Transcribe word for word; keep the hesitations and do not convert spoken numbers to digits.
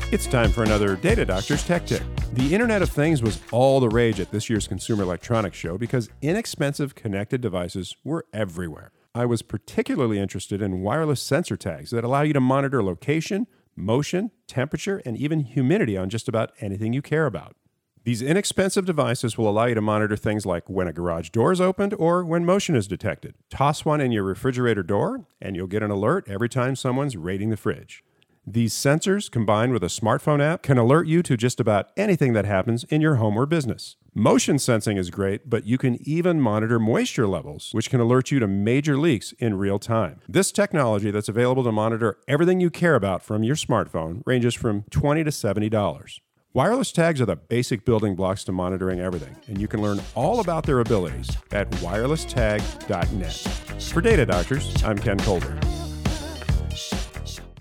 It's time for another Data Doctor's Tech Tip. The Internet of Things was all the rage at this year's Consumer Electronics Show because inexpensive connected devices were everywhere. I was particularly interested in wireless sensor tags that allow you to monitor location, motion, temperature, and even humidity on just about anything you care about. These inexpensive devices will allow you to monitor things like when a garage door is opened or when motion is detected. Toss one in your refrigerator door, and you'll get an alert every time someone's raiding the fridge. These sensors, combined with a smartphone app, can alert you to just about anything that happens in your home or business. Motion sensing is great, but you can even monitor moisture levels, which can alert you to major leaks in real time. This technology that's available to monitor everything you care about from your smartphone ranges from twenty dollars to seventy dollars. Wireless tags are the basic building blocks to monitoring everything, and you can learn all about their abilities at wireless tag dot net. For Data Doctors, I'm Ken Colbert.